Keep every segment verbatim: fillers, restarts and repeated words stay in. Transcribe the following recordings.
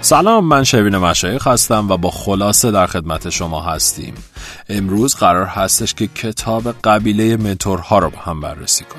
سلام، من شبین مشایخ هستم و با خلاصه در خدمت شما هستیم. امروز قرار هستش که کتاب قبیله منتورها رو با هم بررسی کنیم.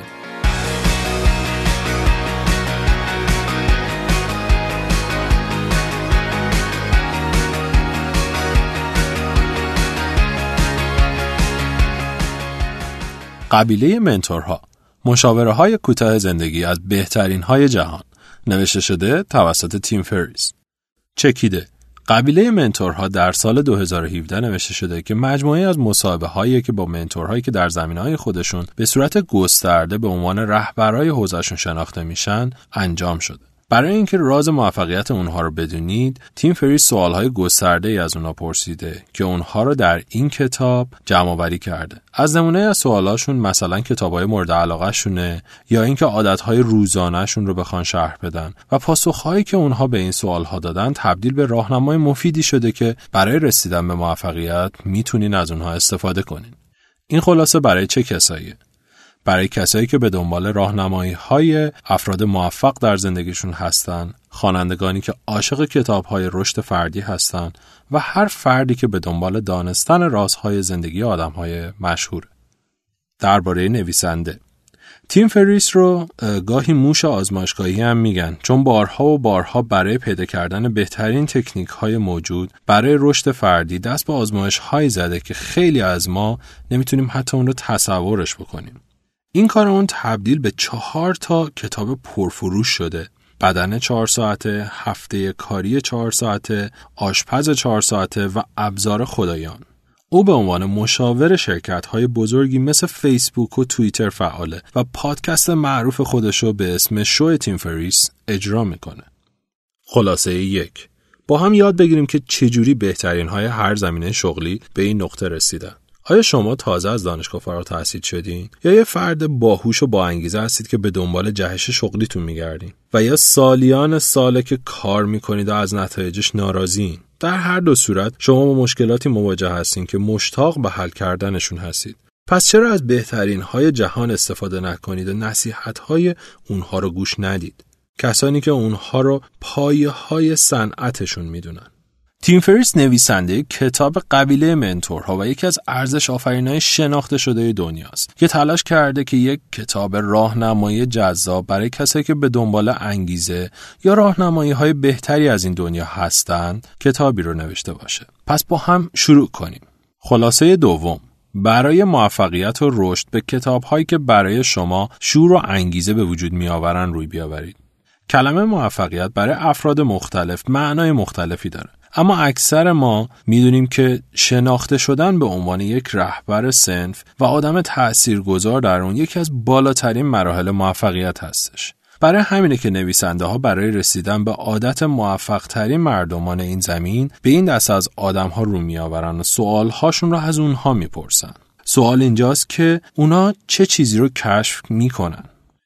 قبیله منتورها، مشاوره های کوتاه زندگی از بهترین های جهان، نوشته شده توسط تیم فریس. چکیده. قبیله منتورها در سال دو هزار و هفده نوشته شده که مجموعه از مصاحبه هایی که با منتورهایی که در زمینه‌های خودشون به صورت گسترده به عنوان رهبرای حوزه‌شون شناخته میشن انجام شده. برای اینکه راز موفقیت اونها رو بدونید، تیم فریس سوالهای گسترده‌ای از اونها پرسیده که اونها رو در این کتاب جمع‌آوری کرده. از نمونه از سوالاشون مثلا کتاب‌های مورد علاقه شونه یا اینکه عادت‌های روزانه‌شون رو بخوان شرح بدن و پاسخ‌هایی که اونها به این سوال‌ها دادن تبدیل به راهنمای مفیدی شده که برای رسیدن به موفقیت میتونین از اونها استفاده کنین. این خلاصه برای چه کساییه؟ برای کسایی که به دنبال راهنمایی‌های افراد موفق در زندگیشون هستن، خوانندگانی که عاشق کتاب‌های رشد فردی هستن و هر فردی که به دنبال دانستن رازهای زندگی آدم‌های مشهور. درباره نویسنده، تیم فریس رو گاهی موش آزمایشگاهی هم میگن، چون بارها و بارها برای پیدا کردن بهترین تکنیک‌های موجود برای رشد فردی دست به آزمایش‌هایی زده که خیلی از ما نمیتونیم حتی اون رو تصورش بکنیم. این کار اون تبدیل به چهار تا کتاب پرفروش شده: بدن چهار ساعته، هفته کاری چهار ساعته، آشپز چهار ساعته و ابزار خدایان. او به عنوان مشاور شرکت‌های بزرگی مثل فیسبوک و توییتر فعاله و پادکست معروف خودشو به اسم شو تیم فریس اجرا میکنه. خلاصه یک، با هم یاد بگیریم که چجوری بهترین های هر زمینه شغلی به این نقطه رسیدن. آیا شما تازه از دانشگاه فارغ التحصیل شدین یا یه فرد باهوش و با انگیزه هستید که به دنبال جهش شغلیتون میگردین و یا سالیان ساله که کار میکنید و از نتایجش ناراضیین؟ در هر دو صورت شما با مشکلاتی مواجه هستین که مشتاق به حل کردنشون هستید. پس چرا از بهترین های جهان استفاده نکنید و نصیحت های اونها رو گوش ندید؟ کسانی که اونها رو پایه های صنعتشون میدونن. تیم فریس نویسنده کتاب قبیله منتورها و یکی از ارزش آفرین‌های شناخته شده دنیاست که تلاش کرده که یک کتاب راهنمایی جذاب برای کسایی که به دنبال انگیزه یا راهنمایی‌های بهتری از این دنیا هستند کتابی رو نوشته باشه. پس با هم شروع کنیم. خلاصه دوم، برای موفقیت و رشد به کتاب‌هایی که برای شما شور و انگیزه به وجود می‌آورن روی بیاورید. کلمه موفقیت برای افراد مختلف معنای مختلفی داره، اما اکثر ما میدونیم که شناخته شدن به عنوان یک رهبر صنف و آدم تأثیرگذار در اون یکی از بالاترین مراحل موفقیت هستش. برای همینه که نویسنده ها برای رسیدن به عادت موفق ترین مردمان این زمین به این دسته از آدم ها رو می آورن و سوال هاشون رو از اونها میپرسن. سوال اینجاست که اونا چه چیزی رو کشف میکنن.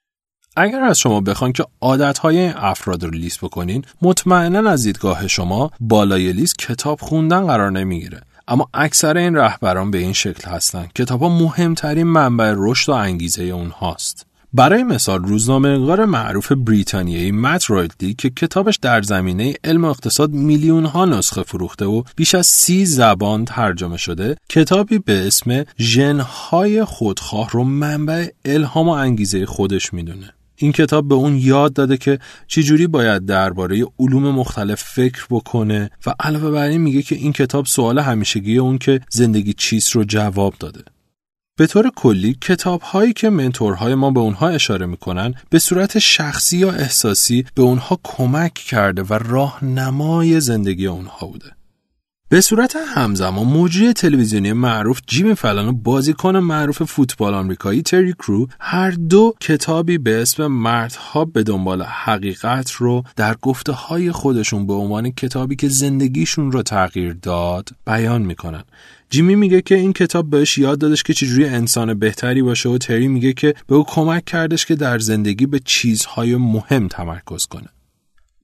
اگر از شما بخوان که عادتهای این افراد رو لیست بکنین، مطمئناً از دیدگاه شما بالای لیست کتاب خوندن قرار نمیگیره. اما اکثر این رهبران به این شکل هستن. کتاب‌ها مهمترین منبع رشد و انگیزه اونهاست. برای مثال روزنامه‌نگار معروف بریتانیایی مت رایدلی که کتابش در زمینه علم اقتصاد میلیون‌ها نسخه فروخته و بیش از سی زبان ترجمه شده، کتابی به اسم ژن‌های خودخواه رو منبع الهام و انگیزه خودش میدونه. این کتاب به اون یاد داده که چجوری باید درباره علوم مختلف فکر بکنه و علاوه بر این میگه که این کتاب سوال همیشگی اون که زندگی چیست رو جواب داده. به طور کلی کتاب‌هایی که منتورهای ما به اونها اشاره میکنن به صورت شخصی یا احساسی به اونها کمک کرده و راهنمای زندگی اونها بوده. به صورت همزمان مجری تلویزیونی معروف جیمی فلان و بازیکن معروف فوتبال آمریکایی تری کرو هر دو کتابی به اسم مردها به دنبال حقیقت رو در گفته‌های خودشون به عنوان کتابی که زندگیشون رو تغییر داد بیان میکنن. جیمی میگه که این کتاب بهش یاد دادش که چجوری انسان بهتری باشه و تری میگه که به او کمک کردش که در زندگی به چیزهای مهم تمرکز کنه.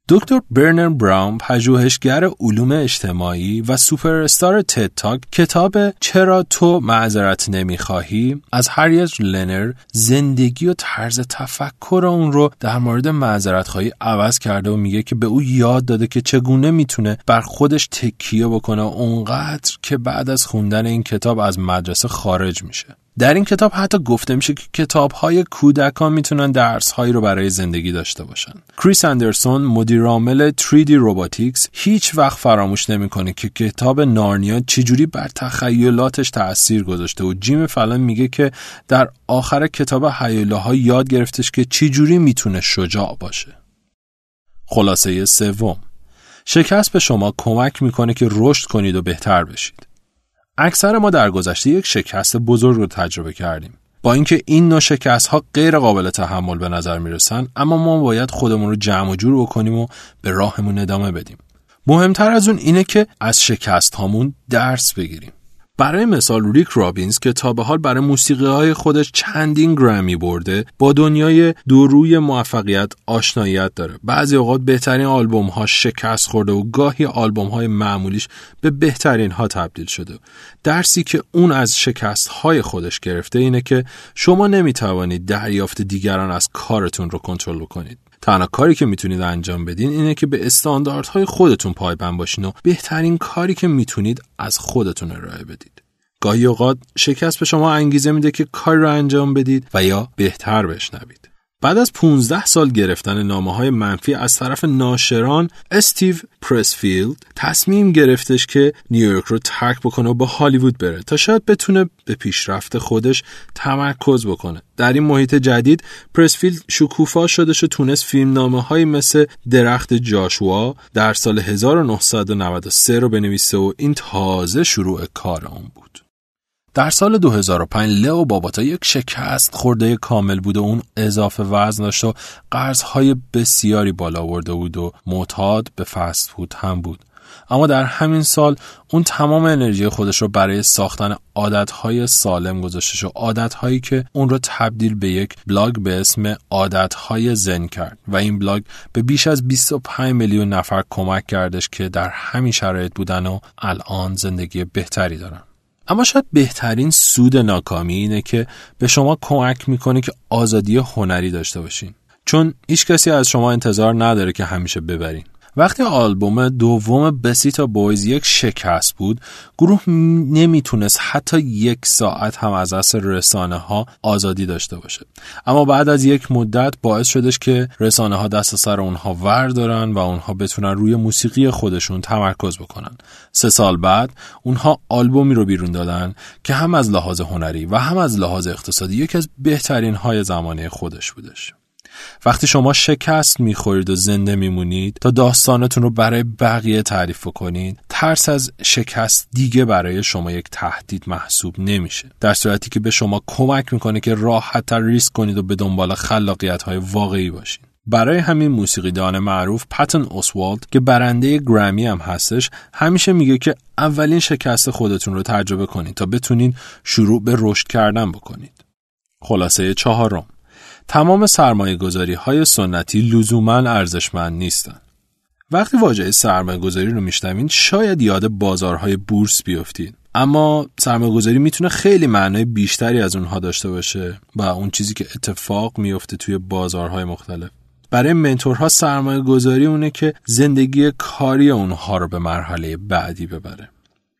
دکتر برنر براون، پژوهشگر علوم اجتماعی و سوپر استار تد تاک، کتاب چرا تو معذرت نمیخواهی از هریت لنر زندگی و طرز تفکر اون رو در مورد معذرت خواهی عوض کرده و میگه که به او یاد داده که چگونه میتونه بر خودش تکیه بکنه اونقدر که بعد از خوندن این کتاب از مدرسه خارج میشه. در این کتاب حتی گفته میشه که کتاب‌های کودکان میتونن درس‌هایی رو برای زندگی داشته باشن. کریس اندرسون، مدیر عامل تری دی روباتیکس، هیچ وقت فراموش نمیکنه که کتاب نارنیا چجوری بر تخیلاتش تأثیر گذاشته و جیم فلان میگه که در آخر کتاب هیولاها یاد گرفتش که چجوری میتونه شجاع باشه. خلاصه سوم، شکست به شما کمک میکنه که رشد کنید و بهتر بشید. اکثر ما در گذشته یک شکست بزرگ رو تجربه کردیم. با اینکه این نوع شکست‌ها غیر قابل تحمل به نظر میرسن، اما ما باید خودمون رو جمع و جور بکنیم و به راهمون ادامه بدیم. مهمتر از اون اینه که از شکست‌هامون درس بگیریم. برای مثال ریک رابینز که تا به حال برای موسیقی‌های خودش چندین گرمی برده، با دنیای دوروی موفقیت آشناییت داره. بعضی اوقات بهترین آلبوم‌ها شکست خورده و گاهی آلبوم‌های معمولیش به بهترین‌ها تبدیل شده. درسی که اون از شکست‌های خودش گرفته اینه که شما نمی‌توانید دریافت دیگران از کارتون رو کنترل کنید. تنها کاری که میتونید انجام بدین اینه که به استانداردهای خودتون پایبند باشین و بهترین کاری که میتونید از خودتون ارائه بدید. گاهی اوقات شکست به شما انگیزه میده که کاری رو انجام بدید و یا بهتر بشنوید. بعد از پانزده سال گرفتن نامه‌های منفی از طرف ناشران، استیو پرسفیلد تصمیم گرفتش که نیویورک رو ترک بکنه و به هالیوود بره تا شاید بتونه به پیشرفت خودش تمرکز بکنه. در این محیط جدید پرسفیلد شکوفا شدش و تونست فیلمنامه‌هایی مثل درخت جاشوا در سال هزار و نهصد و نود و سه رو بنویسه و این تازه شروع کار اون بود. در سال دو هزار و پنج لئو باباتا یک شکست خورده کامل بود و اون اضافه وزن داشت و قرض‌های بسیاری بالا آورده بود و معتاد به فست فود هم بود. اما در همین سال اون تمام انرژی خودش رو برای ساختن عادت‌های سالم گذاشتش و عادت‌هایی که اون رو تبدیل به یک بلاگ به اسم عادت‌های زن کرد و این بلاگ به بیش از بیست و پنج میلیون نفر کمک کردش که در همین شرایط بودن و الان زندگی بهتری دارن. اما شاید بهترین سود ناکامی اینه که به کمک کمک میکنه که آزادی هنری داشته باشین، چون هیچ کسی از شما انتظار نداره که همیشه ببرین. وقتی آلبوم دوم بسیتا بویز یک شکست بود، گروه نمیتونست حتی یک ساعت هم از اثر رسانه ها آزادی داشته باشه. اما بعد از یک مدت باعث شدش که رسانه ها دست سر اونها وردارن و اونها بتونن روی موسیقی خودشون تمرکز بکنن. سه سال بعد اونها آلبومی رو بیرون دادن که هم از لحاظ هنری و هم از لحاظ اقتصادی یکی از بهترین های زمانه خودش بودش. وقتی شما شکست میخورید و زنده میمونید تا داستانتون رو برای بقیه تعریف کنید، ترس از شکست دیگه برای شما یک تهدید محسوب نمیشه، در صورتی که به شما کمک میکنه که راحت‌تر ریسک کنید و به دنبال خلاقیت‌های واقعی باشید. برای همین موسیقیدان معروف پاتن اوسوالد که برنده گرمی هم هستش همیشه میگه که اولین شکست خودتون رو تجربه کنید تا بتونید شروع به رشد کردن بکنید. خلاصه چهارم، تمام سرمایه‌گذاری های سنتی لزوماً ارزشمند نیستن. وقتی واژه سرمایه‌گذاری رو میشنوید شاید یاد بازارهای بورس بیافتید، اما سرمایه‌گذاری میتونه خیلی معنای بیشتری از اونها داشته باشه و اون چیزی که اتفاق میفته توی بازارهای مختلف. برای منتورها سرمایه‌گذاری اونه که زندگی کاری اونها رو به مرحله بعدی ببره.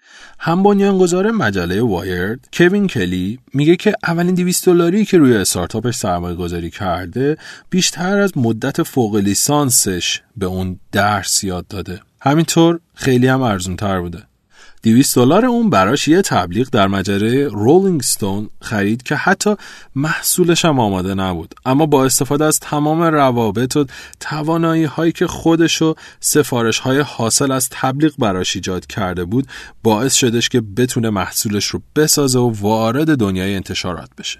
هم بنیانگذار مجله وایرد کوین کلی میگه که اولین دویست دلاری که روی استارتاپش سرمایه گذاری کرده بیشتر از مدت فوق لیسانسش به اون درس یاد داده. همینطور خیلی هم ارزونتر بوده. دویست دلار اون براش یه تبلیغ در مجله رولینگ استون خرید که حتی محصولش هم آماده نبود، اما با استفاده از تمام روابط و توانایی هایی که خودش و سفارش های حاصل از تبلیغ براش ایجاد کرده بود باعث شدش که بتونه محصولش رو بسازه و وارد دنیای انتشارات بشه.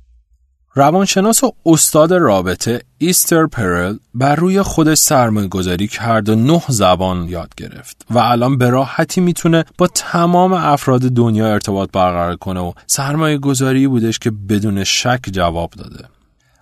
روانشناس و استاد رابطه ایستر پرل بر روی خودش سرمایه گذاری کرد و نه زبان یاد گرفت و الان به راحتی میتونه با تمام افراد دنیا ارتباط برقرار کنه و سرمایه گذاری بودش که بدون شک جواب داده.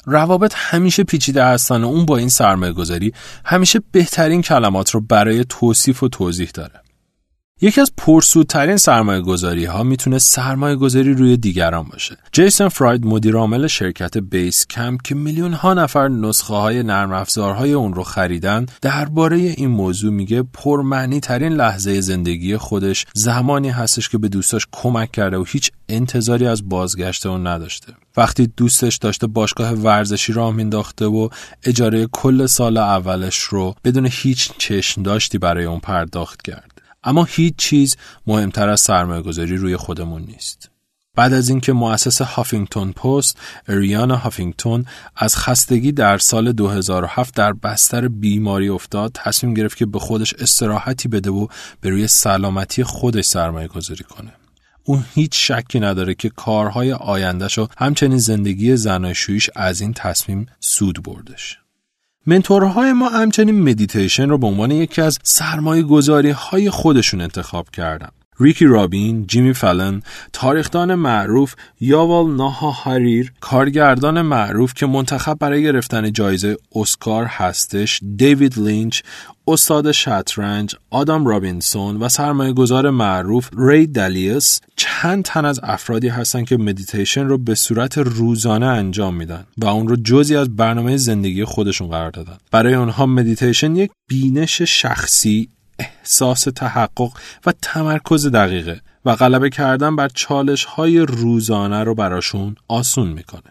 روابط همیشه پیچیده هستن و اون با این سرمایه گذاری همیشه بهترین کلمات رو برای توصیف و توضیح داره. یکی از پرسودترین سرمایه گذاری ها میتونه سرمایه گذاری روی دیگران باشه. جیسون فراید مدیر عامل شرکت بیس کمپ که میلیون ها نفر نسخه های نرم افزارهای اون رو خریدن درباره این موضوع میگه پرمعنی ترین لحظه زندگی خودش زمانی هستش که به دوستاش کمک کرده و هیچ انتظاری از بازگشت اون نداشته. وقتی دوستش داشته باشگاه ورزشی راه مینداخته و اجاره کل سال اولش رو بدون هیچ چشم داشتی برای اون پرداخت کرد. اما هیچ چیز مهمتر از سرمایه‌گذاری روی خودمون نیست. بعد از اینکه مؤسس هافینگتون پست اریانا هافینگتون از خستگی در سال دو هزار و هفت در بستر بیماری افتاد، تصمیم گرفت که به خودش استراحتی بده و به روی سلامتی خودش سرمایه‌گذاری کنه. اون هیچ شکی نداره که کارهای آینده‌ش و همچنین زندگی زناشوییش از این تصمیم سود بردش. منتورهای ما همچنین مدیتیشن رو به عنوان یکی از سرمایه گذاری های خودشون انتخاب کردن. ریکی رابین، جیمی فلن، تاریخدان معروف یاوال نوآ هاراری، کارگردان معروف که منتخب برای گرفتن جایزه اسکار هستش، دیوید لینچ، استاد شطرنج آدام رابینسون و سرمایه‌گذار معروف ری دالیوس چند تن از افرادی هستن که مدیتیشن رو به صورت روزانه انجام میدن و اون رو جزئی از برنامه زندگی خودشون قرار دادن. برای اونها مدیتیشن یک بینش شخصی، احساس تحقق و تمرکز دقیقه و غلبه کردن بر چالش‌های روزانه رو براشون آسون میکنه.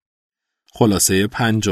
خلاصه پنجم،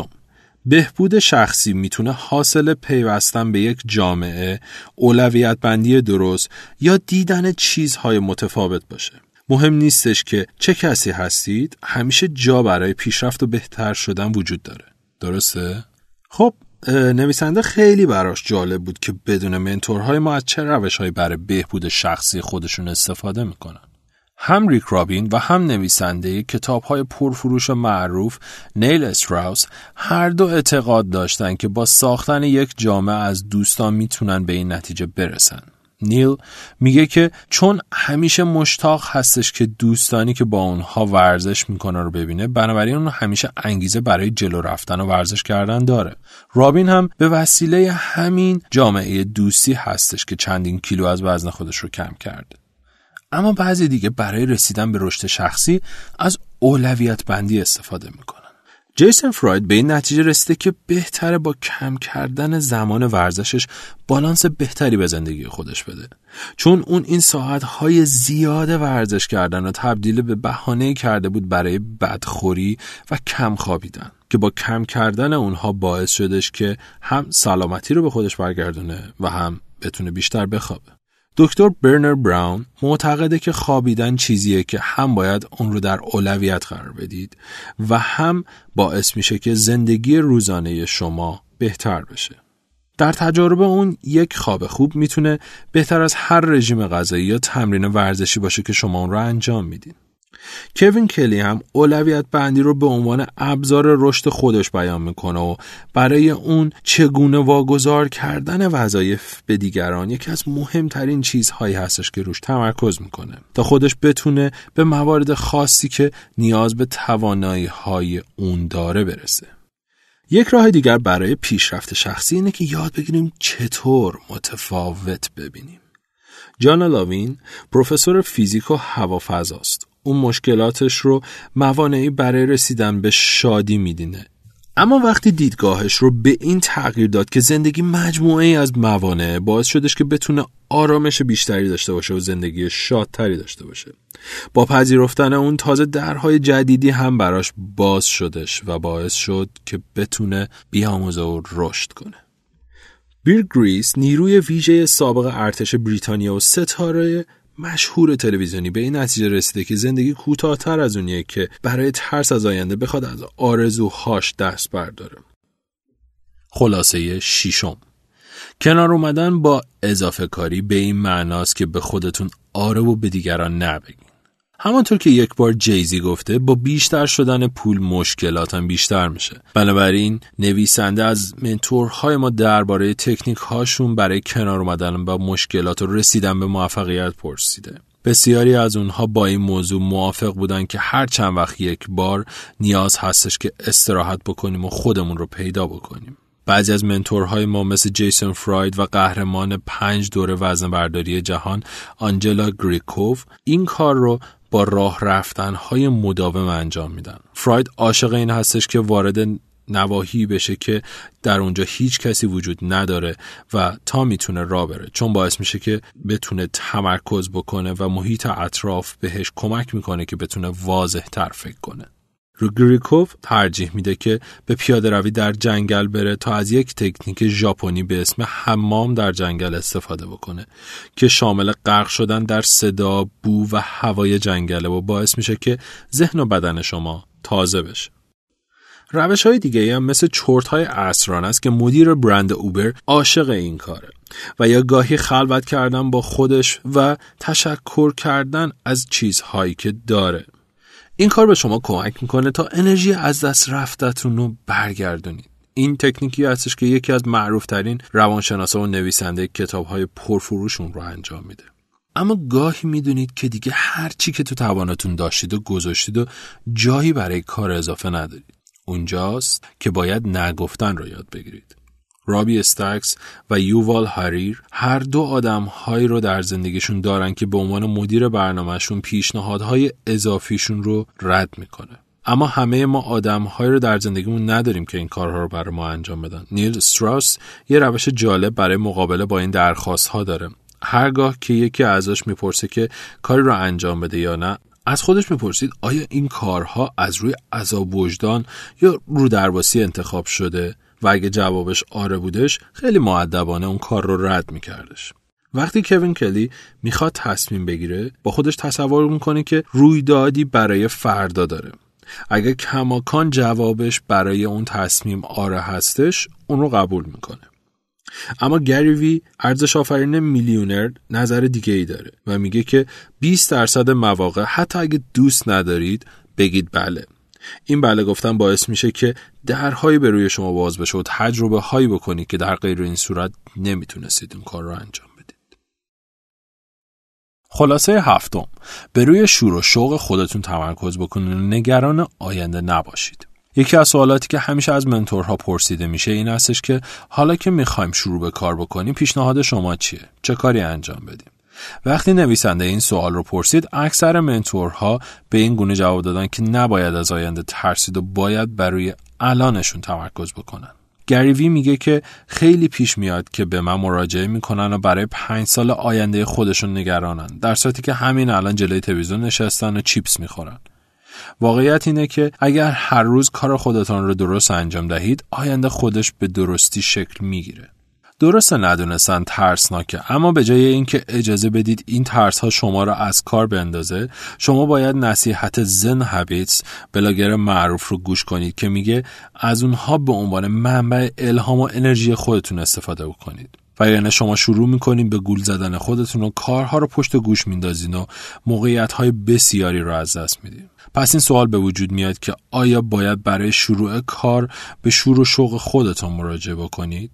بهبود شخصی میتونه حاصل پیوستن به یک جامعه، اولویت بندی درست یا دیدن چیزهای متفاوت باشه. مهم نیستش که چه کسی هستید، همیشه جا برای پیشرفت و بهتر شدن وجود داره. درسته؟ خب نویسنده خیلی براش جالب بود که بدون منتورهای ما از چه روش‌هایی برای بهبود شخصی خودشون استفاده میکنن. هم ریک رابین و هم نویسنده کتاب‌های پرفروش معروف نیل استراوس هر دو اعتقاد داشتن که با ساختن یک جامعه از دوستان میتونن به این نتیجه برسن. نیل میگه که چون همیشه مشتاق هستش که دوستانی که با اونها ورزش میکنه رو ببینه، بنابراین اون همیشه انگیزه برای جلو رفتن و ورزش کردن داره. رابین هم به وسیله همین جامعه دوستی هستش که چندین کیلو از وزن خودش رو کم کرده. اما بعضی دیگه برای رسیدن به رشد شخصی از اولویت بندی استفاده میکنن. جیسون فراید به این نتیجه رسیده که بهتره با کم کردن زمان ورزشش بالانس بهتری به زندگی خودش بده، چون اون این ساعتهای زیاد ورزش کردن رو تبدیل به بهانه‌ای کرده بود برای بدخوری و کم خوابیدن که با کم کردن اونها باعث شدش که هم سلامتی رو به خودش برگردونه و هم بتونه بیشتر بخوابه. دکتر برنر براون معتقده که خوابیدن چیزیه که هم باید اون رو در اولویت قرار بدید و هم باعث میشه که زندگی روزانه شما بهتر بشه. در تجارب اون یک خواب خوب میتونه بهتر از هر رژیم غذایی یا تمرین ورزشی باشه که شما اون رو انجام میدین. کوین کلی هم اولویت بندی رو به عنوان ابزار رشد خودش بیان میکنه و برای اون چگونه واگذار کردن وظایف به دیگران یکی از مهمترین چیزهایی هستش که روش تمرکز میکنه تا خودش بتونه به موارد خاصی که نیاز به توانایی‌های اون داره برسه. یک راه دیگر برای پیشرفت شخصی اینه که یاد بگیریم چطور متفاوت ببینیم. جان لاوین پروفسور فیزیک و هوافضاست. اون مشکلاتش رو موانعی برای رسیدن به شادی میدینه. اما وقتی دیدگاهش رو به این تغییر داد که زندگی مجموعه‌ای از موانع، باعث شدش که بتونه آرامش بیشتری داشته باشه و زندگی شادتری داشته باشه. با پذیرفتن اون تازه درهای جدیدی هم براش باز شدش و باعث شد که بتونه بیاموزه و رشد کنه. بیل گریس نیروی ویژه سابق ارتش بریتانیا و ستاره مشهور تلویزیونی به این نتیجه رسیده که زندگی کوتاه‌تر از اونیه که برای ترس از آینده بخواد از آرزوهاش دست برداره. خلاصه ششم، کنار اومدن با اضافه کاری به این معناست که به خودتون آره و به دیگران نه بگین. همانطور که یک بار جیزی گفته، با بیشتر شدن پول مشکلاتم بیشتر میشه. بنابراین نویسنده از منتورهای ما درباره تکنیک هاشون برای کنار اومدن با مشکلات و رسیدن به موفقیت پرسیده. بسیاری از اونها با این موضوع موافق بودن که هر چند وقت یک بار نیاز هستش که استراحت بکنیم و خودمون رو پیدا بکنیم. بعضی از منتورهای ما مثل جیسون فراید و قهرمان پنج دوره وزن برداری جهان آنجلا گریکوف این کار رو با راه رفتن‌های مداوم انجام میدن. فراید عاشق این هستش که وارد نواحی بشه که در اونجا هیچ کسی وجود نداره و تا میتونه راه بره، چون باعث میشه که بتونه تمرکز بکنه و محیط اطراف بهش کمک میکنه که بتونه واضح تر فکر کنه. گریکوف ترجیح میده که به پیاده روی در جنگل بره تا از یک تکنیک ژاپنی به اسم حمام در جنگل استفاده بکنه که شامل غرق شدن در صدا، بو و هوای جنگله و باعث میشه که ذهن و بدن شما تازه بشه. روش‌های دیگه‌ای هم مثل چرت‌های عصرانه است که مدیر برند اوبر عاشق این کاره و یا گاهی خلوت کردن با خودش و تشکر کردن از چیزهایی که داره. این کار به شما کمک میکنه تا انرژی از دست رفتتون رو برگردونید. این تکنیکی هستش که یکی از معروفترین روانشناسا و نویسنده کتاب‌های پرفروشون رو انجام میده. اما گاهی میدونید که دیگه هر چی که تو توانتون داشتید و گذاشتید و جایی برای کار اضافه ندارید. اونجاست که باید نگفتن رو یاد بگیرید. رابی استکس و یووال هاریر هر دو آدم‌هایی رو در زندگیشون دارن که به عنوان مدیر برنامه‌شون پیشنهادهای اضافیشون رو رد میکنه. اما همه ما آدم‌هایی رو در زندگیمون نداریم که این کارها رو برای ما انجام بدن. نیل استراوس یه روش جالب برای مقابله با این درخواست‌ها داره. هرگاه که یکی ازش میپرسه که کاری رو انجام بده یا نه، از خودش میپرسید آیا این کارها از روی عذاب وجدان یا رو درواسی انتخاب شده؟ و اگه جوابش آره بودش، خیلی مؤدبانه اون کار رو رد میکردش. وقتی کوین کلی میخواد تصمیم بگیره، با خودش تصور میکنه که رویدادی برای فردا داره. اگه کماکان جوابش برای اون تصمیم آره هستش، اون رو قبول میکنه. اما گری وی، ارزش آفرین میلیونر، نظر دیگه ای داره و میگه که بیست درصد مواقع حتی اگه دوست ندارید بگید بله. این بله گفتن باعث میشه که درهایی به روی شما باز بشه و تجربه هایی بکنید که در غیر این صورت نمیتونستید این کار رو انجام بدید. خلاصه هفتم، به روی شور و شوق خودتون تمرکز بکنید و نگران آینده نباشید. یکی از سوالاتی که همیشه از منتورها پرسیده میشه این هستش که حالا که میخوایم شروع به کار بکنیم، پیشنهاد شما چیه؟ چه کاری انجام بدیم؟ وقتی نویسنده این سوال رو پرسید، اکثر منتورها به این گونه جواب دادن که نباید از آینده ترسید و باید بر روی الانشون تمرکز بکنن. گری وی میگه که خیلی پیش میاد که به من مراجعه میکنن و برای پنج سال آینده خودشون نگرانن، در صورتی که همین الان جلوی تلویزیون نشستن و چیپس میخورن. واقعیت اینه که اگر هر روز کار خودتان رو درست انجام دهید، آینده خودش به درستی شکل میگیره. درسته ندونستن ترسناکه، اما به جای اینکه اجازه بدید این ترس ها شما را از کار بندازه، شما باید نصیحت زن هابیتس بلاگر معروف رو گوش کنید که میگه از اونها به عنوان منبع الهام و انرژی خودتون استفاده بکنید. و یعنی شما شروع میکنید به گول زدن خودتون و کارها رو پشت گوش میندازین و موقعیت های بسیاری رو از دست میدید. پس این سوال به وجود میاد که آیا باید برای شروع کار به شور و شوق خودتون مراجعه بکنید؟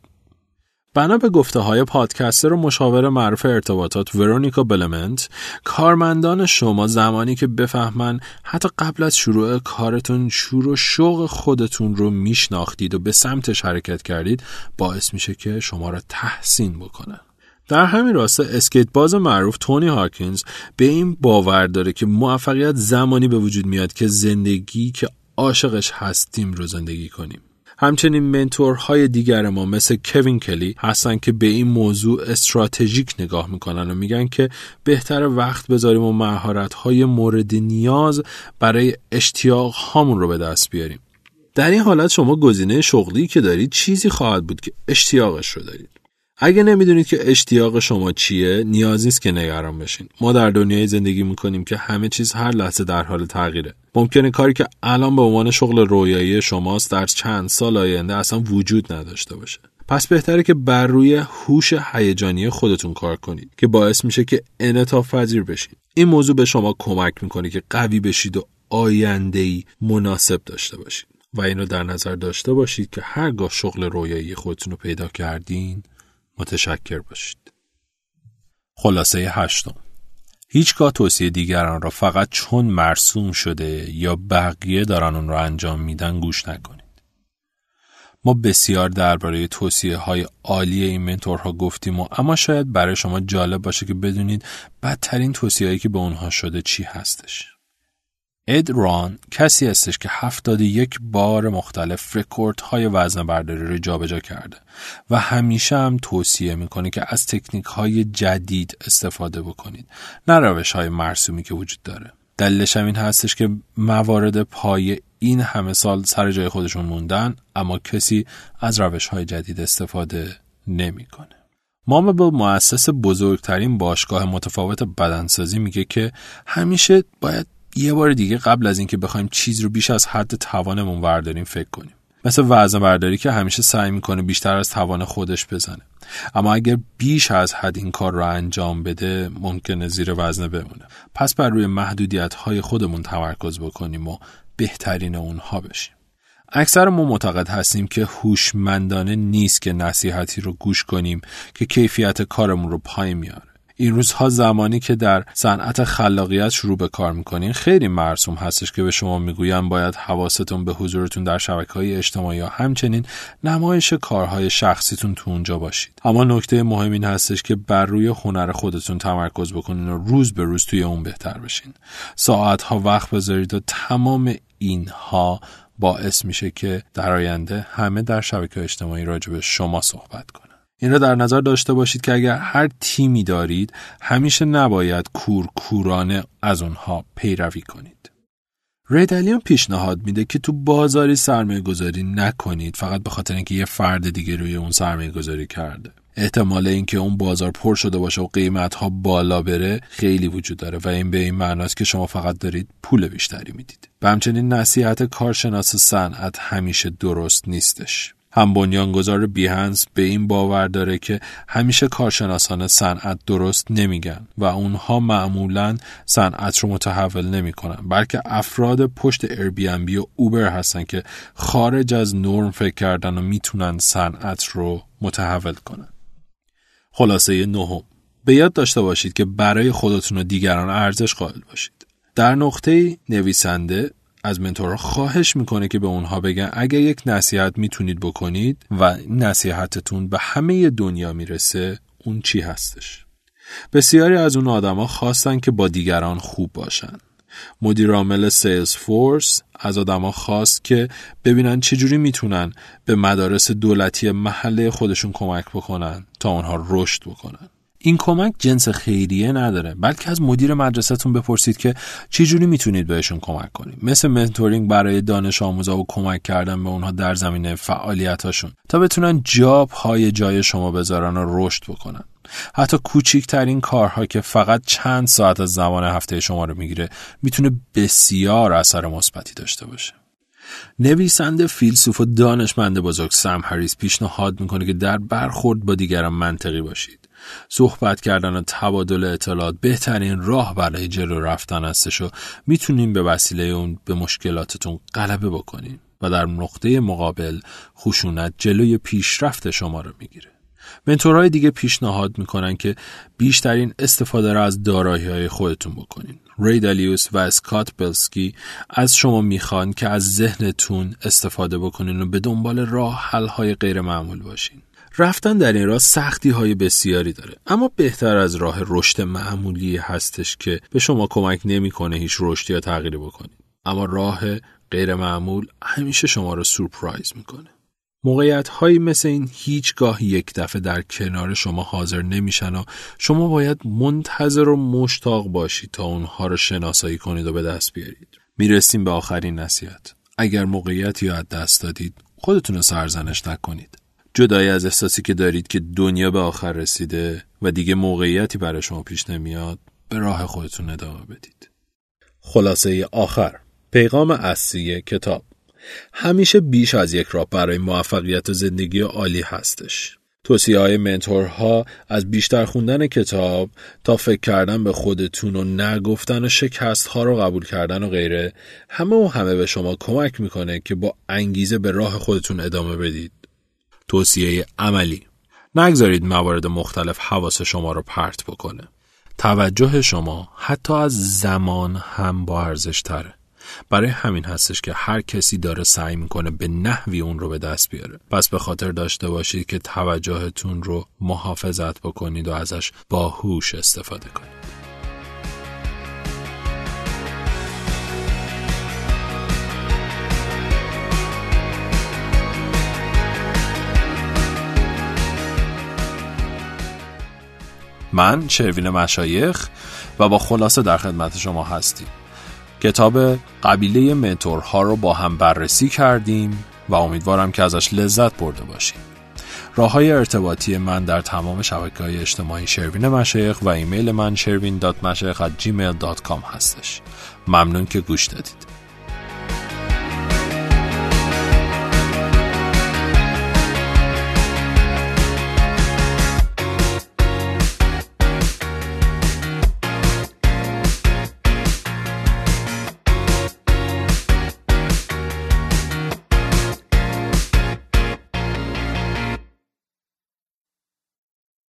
بنا به گفته های پادکستر و مشاور معروف ارتباطات ورونیکا بلمنت، کارمندان شما زمانی که بفهمن حتی قبل از شروع کارتون شور و شوق خودتون رو میشناختید و به سمتش حرکت کردید، باعث میشه که شما را تحسین بکنن. در همین راسته اسکیت باز معروف تونی هاکینز به این باور داره که موفقیت زمانی به وجود میاد که زندگی که عاشقش هستیم رو زندگی کنیم. همچنین منتورهای دیگر ما مثل کوین کلی هستن که به این موضوع استراتژیک نگاه میکنن و میگن که بهتر وقت بذاریم و مهارت‌های مورد نیاز برای اشتیاق هامون رو به دست بیاریم. در این حالت شما گزینه شغلی که دارید چیزی خواهد بود که اشتیاقش رو دارید. اگه نمیدونید که اشتیاق شما چیه، نیاز نیست که نگران بشین. ما در دنیای زندگی میکنیم که همه چیز هر لحظه در حال تغییره. ممکنه کاری که الان به عنوان شغل رویایی شماست در چند سال آینده اصلا وجود نداشته باشه. پس بهتره که بر روی هوش هیجانی خودتون کار کنید که باعث میشه که انعطاف پذیر بشید. این موضوع به شما کمک میکنه که قوی بشید و آینده‌ای مناسب داشته باشید. و اینو در نظر داشته باشید که هرگاه شغل رویایی خودتون رو پیدا کردین، متشکر باشید. خلاصه هشتم، هیچگاه توصیه دیگران را فقط چون مرسوم شده یا بقیه دارن اون را انجام میدن گوش نکنید. ما بسیار درباره توصیه های عالی این منتورها گفتیم و اما شاید برای شما جالب باشه که بدونید بدترین توصیه هایی که به اونها شده چی هستش. اد ران کسی هستش که هفتاد و یک بار مختلف رکورد های وزن برداری رو جابجا کرده و همیشه هم توصیه میکنه که از تکنیک های جدید استفاده بکنید، نه روش های مرسومی که وجود داره. دلیلش هم این هستش که موارد پایه این همه سال سر جای خودشون موندن اما کسی از روش های جدید استفاده نمیکنه. مامبل، مؤسس بزرگترین باشگاه متفاوت بدنسازی، میگه که همیشه باید یه بار دیگه قبل از اینکه بخوایم چیز رو بیش از حد توانمون برداریم فکر کنیم. مثل وزن برداری که همیشه سعی میکنه بیشتر از توان خودش بزنه، اما اگر بیش از حد این کار رو انجام بده ممکنه زیر وزنه بمونه. پس بر روی محدودیت‌های خودمون تمرکز بکنیم و بهترین اونها بشیم. اکثر ما معتقد هستیم که هوشمندانه نیست که نصیحتی رو گوش کنیم که کیفیت کارمون رو پایین میاره. این روزها زمانی که در صنعت خلاقیت شروع به کار میکنین خیلی مرسوم هستش که به شما میگوین باید حواستون به حضورتون در شبکه‌های اجتماعی یا همچنین نمایش کارهای شخصیتون تو اونجا باشید. اما نکته مهم این هستش که بر روی هنر خودتون تمرکز بکنین و روز به روز توی اون بهتر بشین. ساعتها وقت بذارید و تمام اینها باعث میشه که در آینده همه در شبکه اجتماعی راجع به شما صحبت کنن. این را در نظر داشته باشید که اگر هر تیمی دارید همیشه نباید کورکورانه از اونها پیروی کنید. ری دالیو پیشنهاد میده که تو بازاری سرمایه گذاری نکنید فقط به خاطر اینکه یه فرد دیگه روی اون سرمایه گذاری کرده. احتمال اینکه اون بازار پر شده باشه و قیمت‌ها بالا بره خیلی وجود داره و این به این معناست که شما فقط دارید پول بیشتری میدید. و همچنین نصیحت کارشناس صنعت همیشه درست نیستش. هم بنیانگذار بیهنس به این باور داره که همیشه کارشناسان صنعت درست نمیگن و اونها معمولاً صنعت رو متحول نمیکنن، بلکه افراد پشت ایربی‌ان‌بی و اوبر هستن که خارج از نرم فکر کردن و میتونن صنعت رو متحول کنن. خلاصه نهم، به یاد داشته باشید که برای خودتون و دیگران ارزش قائل باشید. در نقطه نویسنده از منتورها خواهش میکنه که به اونها بگن اگه یک نصیحت میتونید بکنید و نصیحتتون به همه دنیا میرسه اون چی هستش. بسیاری از اون آدما خواستن که با دیگران خوب باشن. مدیر عامل سیلز فورس از آدما خواست که ببینن چجوری میتونن به مدارس دولتی محله خودشون کمک بکنن تا اونها رشد بکنن. این کمک جنس خیریه نداره، بلکه از مدیر مدرسه‌تون بپرسید که چه جوری میتونید بهشون کمک کنید. مثل منتورینگ برای دانش آموزا و کمک کردن به اونها در زمینه فعالیتاشون تا بتونن جاب های جای شما بذارن و رشد بکنن. حتی کوچکترین کارها که فقط چند ساعت از زمان هفته شما رو میگیره میتونه بسیار اثر مثبتی داشته باشه. نویسنده، فیلسوف و دانشمند بزرگ سم هریس پیشنهاد میکنه که در برخورد با دیگران منطقی باشید. صحبت کردن و تبادل اطلاعات بهترین راه برای جلو رفتن هستش و میتونین به وسیله اون به مشکلاتتون غلبه بکنین و در نقطه مقابل خشونت جلوی پیشرفت شما رو میگیره. منتورهای دیگه پیشنهاد میکنن که بیشترین استفاده را از دارایی‌های خودتون بکنین. ری دالیوس و اسکات بلسکی از شما میخوان که از ذهنتون استفاده بکنین و به دنبال راه حل‌های غیر معمول باشین. رفتن در این راه سختی های بسیاری داره، اما بهتر از راه رشد معمولی هستش که به شما کمک نمیکنه هیچ رشدی یا تغییری بکنید. اما راه غیر معمول همیشه شما رو سورپرایز میکنه. موقعیت هایی مثل این هیچگاه یک دفعه در کنار شما حاضر نمیشن و شما باید منتظر و مشتاق باشید تا اونها رو شناسایی کنید و به دست بیارید. میرسیم به آخرین نصیحت. اگر موقعیتی رو از دست دادید خودتون رو سرزنش نکنید. جدای از احساسی که دارید که دنیا به آخر رسیده و دیگه موقعیتی برای شما پیش نمیاد، به راه خودتون ادامه بدید. خلاصه آخر، پیغام اصلی کتاب: همیشه بیش از یک راه برای موفقیت و زندگی عالی هستش. توصیه‌های منتورها از بیشتر خوندن کتاب تا فکر کردن به خودتون و نگفتن و شکست‌ها رو قبول کردن و غیره، همه و همه به شما کمک میکنه که با انگیزه به راه خودتون ادامه بدید. توصیه عملی: نگذارید موارد مختلف حواس شما رو پرت بکنه. توجه شما حتی از زمان هم با ارزش تره. برای همین هستش که هر کسی داره سعی میکنه به نحوی اون رو به دست بیاره. پس به خاطر داشته باشید که توجهتون رو محافظت بکنید و ازش با هوش استفاده کنید. من شروین مشایخ و با خلاصه در خدمت شما هستیم. کتاب قبیله منتورها رو با هم بررسی کردیم و امیدوارم که ازش لذت برده باشید. راه‌های ارتباطی من در تمام شبکه‌های اجتماعی شروین مشایخ و ایمیل من شروین دات مشایخ ات جیمیل دات کام هستش. ممنون که گوش دادید.